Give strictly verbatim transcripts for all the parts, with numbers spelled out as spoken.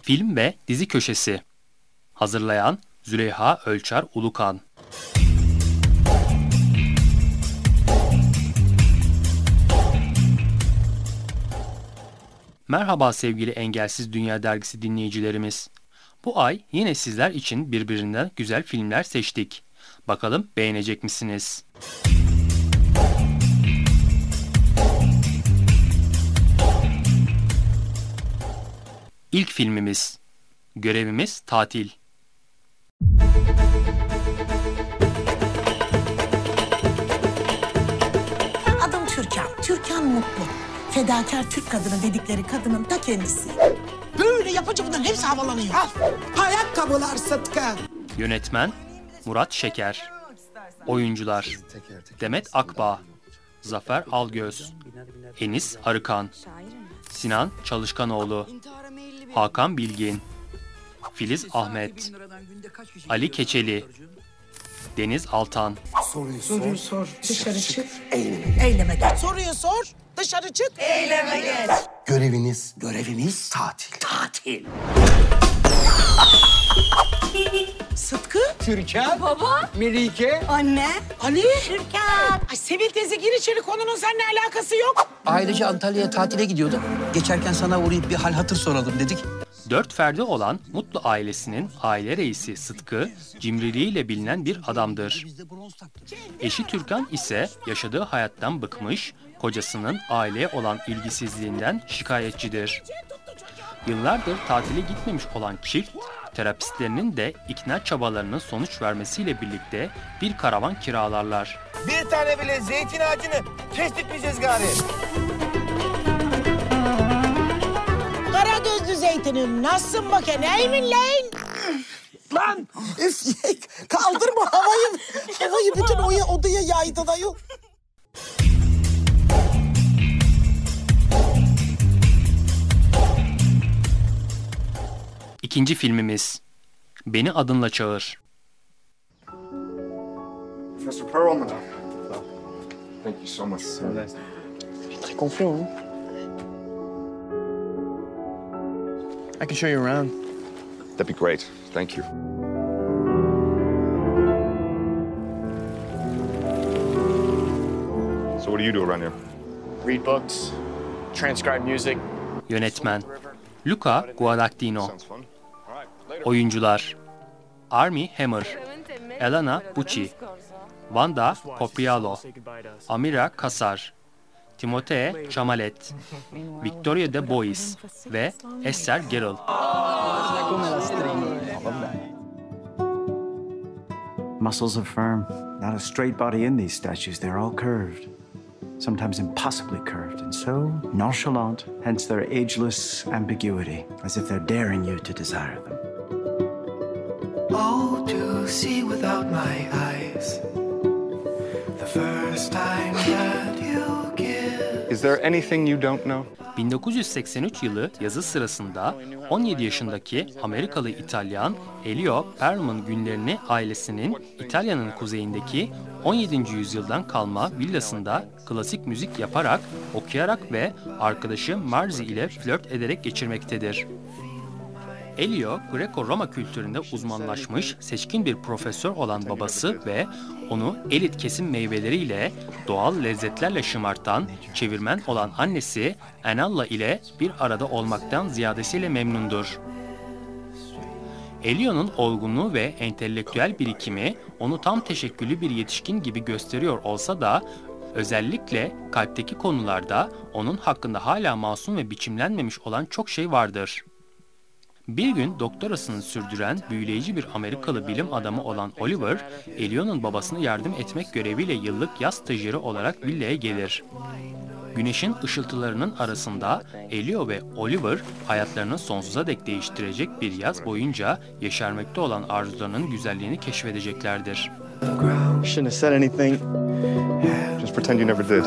Film ve dizi köşesi. Hazırlayan Züleyha Ölçer Ulukan. Merhaba sevgili Engelsiz Dünya Dergisi dinleyicilerimiz. Bu ay yine sizler için birbirinden güzel filmler seçtik. Bakalım beğenecek misiniz? İlk filmimiz. Görevimiz tatil. Adım Türkan. Türkan Mutlu. Fedakar Türk kadını dedikleri kadının ta kendisi. Böyle yapınca bunların hepsi havalanıyor. Al. Ayakkabılar Sıtkı. Yönetmen Murat Şeker. Oyuncular Demet Akbağ, Zafer Algöz, Enis Arıkan, Sinan Çalışkanoğlu, Hakan Bilgin, Filiz Ahmet, Ali Keçeli, Deniz Altan. Soruyu sor, Soruyu sor. dışarı çık, eyleme geç. Eyleme geç. Soruyu sor, dışarı çık, eyleme geç. Göreviniz, görevimiz tatil. Tatil. Sıtkı. Türkan. Baba. Melike. Anne. Ali. Türkan. Ay Sevil teyze gir içeri, konunun seninle alakası yok. Ailece Antalya'ya tatile gidiyorduk. Geçerken sana uğrayıp bir hal hatır soralım dedik. Dört ferdi olan Mutlu ailesinin aile reisi Sıtkı, cimriliğiyle bilinen bir adamdır. Eşi Türkan ise yaşadığı hayattan bıkmış, kocasının aileye olan ilgisizliğinden şikayetçidir. Yıllardır tatile gitmemiş olan çift, terapistlerinin de ikna çabalarının sonuç vermesiyle birlikte bir karavan kiralarlar. Bir tane bile zeytin ağacını kestirmeyeceğiz gari. Kara gözlü zeytinim, nasılsın bakayım, neymin lan? Lan! Üf, kaldırma havayı, havayı bütün oya, odaya yaydı da yok. İkinci filmimiz. Beni Adınla Çağır. Professor Perlman. Thank you so much. Très confiant, hein? I can show you around. That'd be great. Thank you. So what do you do around here? Read books, transcribe music. Yönetmen Luca Guadagnino. Sounds fun. All right, later. Oyuncular Armie Hammer, Elena Bucci, Wanda Coprialo, Amira Kasar, Timothée Chalamet, Victoria De Bois ve Esther Gerald. Muscles are firm. Not a straight body in these statues. They're all curved. Sometimes impossibly curved, and so nonchalant, hence their ageless ambiguity, as if they're daring you to desire them. Oh, to see without my eyes, the first time that you give. Is there anything you don't know? bin dokuz yüz seksen üç yılı yazı sırasında on yedi yaşındaki Amerikalı İtalyan Elio Perlman günlerini ailesinin İtalya'nın kuzeyindeki on yedinci yüzyıldan kalma villasında klasik müzik yaparak, okuyarak ve arkadaşı Marzi ile flört ederek geçirmektedir. Elio, Greco-Roma kültüründe uzmanlaşmış, seçkin bir profesör olan babası ve onu elit kesim meyveleriyle, doğal lezzetlerle şımartan, çevirmen olan annesi Enalla ile bir arada olmaktan ziyadesiyle memnundur. Elio'nun olgunluğu ve entelektüel birikimi onu tam teşekküllü bir yetişkin gibi gösteriyor olsa da, özellikle kalpteki konularda onun hakkında hala masum ve biçimlenmemiş olan çok şey vardır. Bir gün doktorasını sürdüren büyüleyici bir Amerikalı bilim adamı olan Oliver, Elio'nun babasına yardım etmek göreviyle yıllık yaz stajyeri olarak villaya gelir. Güneşin ışıltılarının arasında Elio ve Oliver hayatlarını sonsuza dek değiştirecek bir yaz boyunca yeşermekte olan arzularının güzelliğini keşfedeceklerdir. You shouldn't have said anything. Just pretend you never did.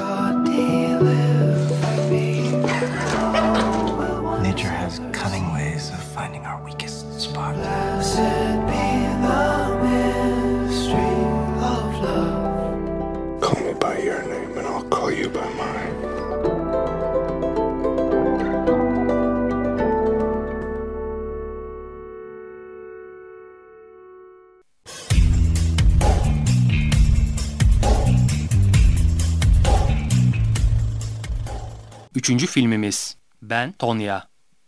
Nature has cunning ways of finding our weakest spot. Call me by your name and I'll call you by mine. Üçüncü filmimiz Ben Tonya.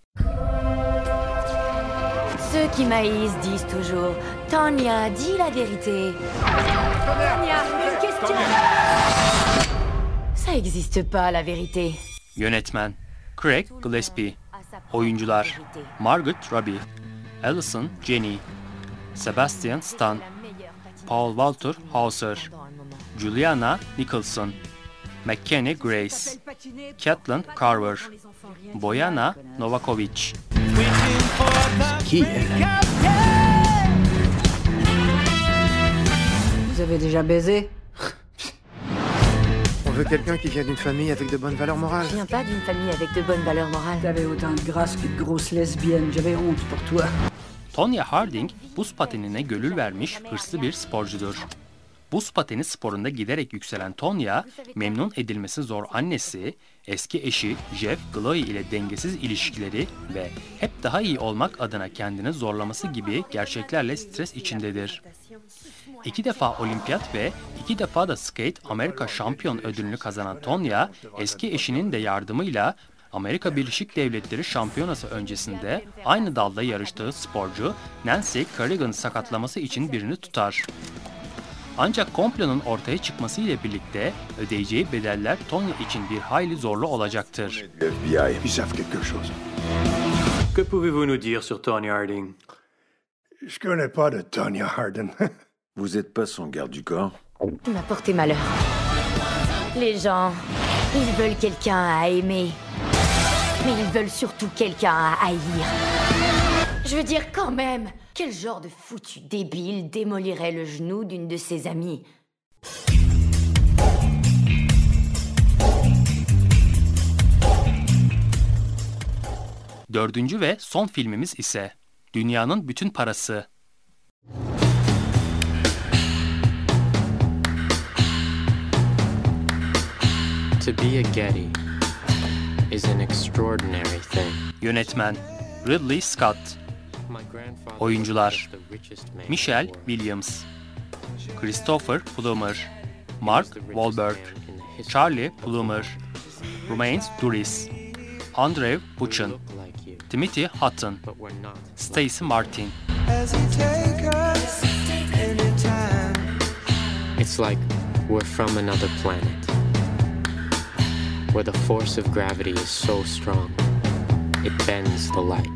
Ceux qui m'haïssent disent toujours Tonya, dis la vérité. Tonya, une question. Ça existe pas la vérité. Yönetmen Craig Gillespie. Oyuncular Margot Robbie, Alison Janney, Sebastian Stan, Paul Walter Hauser, Juliana Nicholson, McKenna Grace, Caitlin Carver, Bojana Novakovic. Qui elle? Vous avez déjà baisé? On veut quelqu'un qui vient d'une famille avec de bonnes valeurs morales. Je viens pas d'une famille avec de bonnes valeurs morales. T'avais autant de grâce qu'une grosse lesbienne. J'avais honte pour toi. Tonya Harding, buz patenine gönül vermiş hırslı bir sporcudur. Buz pateni sporunda giderek yükselen Tonya, memnun edilmesi zor annesi, eski eşi Jeff Gloy ile dengesiz ilişkileri ve hep daha iyi olmak adına kendini zorlaması gibi gerçeklerle stres içindedir. İki defa olimpiyat ve iki defa da Skate Amerika şampiyon ödülünü kazanan Tonya, eski eşinin de yardımıyla Amerika Birleşik Devletleri şampiyonası öncesinde aynı dalda yarıştığı sporcu Nancy Kerrigan'ın sakatlaması için birini tutar. Ancak komplonun ortaya çıkması ile birlikte ödeyeceği bedeller Tonya için bir hayli zorlu olacaktır. F B I, ils savent quelque chose. Que pouvez-vous nous dire sur Tonya Harding? Je connais pas de Tonya Harding. Vous êtes pas son garde du corps? Il m'a porté malheur. Les gens, ils veulent quelqu'un à aimer. Mais ils veulent surtout quelqu'un à haïr. Je veux dire quand même, quel genre de foutu débile démolirait le genou d'une de ses amies? Dördüncü ve son filmimiz ise Dünyanın Bütün Parası. To be a Getty is an extraordinary thing. Yönetmen Ridley Scott. Oyuncular Michelle Williams, Christopher Plummer, Mark Wahlberg, Charlie Plummer, Romain Duris, Andrew Buchan, Timothy Hutton, Stacey Martin. It's like we're from another planet, where the force of gravity is so strong, it bends the light.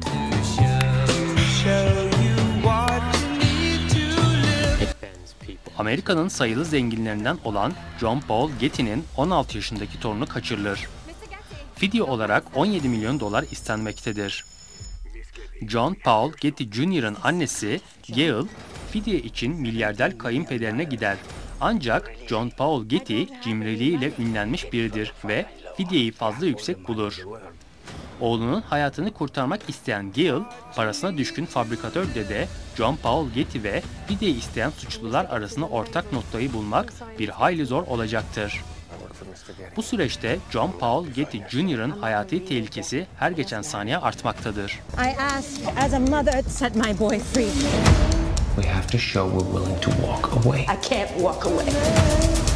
Amerika'nın sayılı zenginlerinden olan John Paul Getty'nin on altı yaşındaki torunu kaçırılır. Fidye olarak on yedi milyon dolar istenmektedir. John Paul Getty Junior'ın annesi Gail, fidye için milyarder kayınpederine gider. Ancak John Paul Getty cimriliğiyle ünlenmiş biridir ve fidyeyi fazla yüksek bulur. Oğlunun hayatını kurtarmak isteyen Gail, parasına düşkün fabrikatör dede John Paul Getty ve fidye isteyen suçlular arasında ortak noktayı bulmak bir hayli zor olacaktır. Bu süreçte John Paul Getty Junior'ın hayati tehlikesi her geçen saniye artmaktadır. I ask as a mother to set my boy free. We have to show we're willing to walk away. I can't walk away.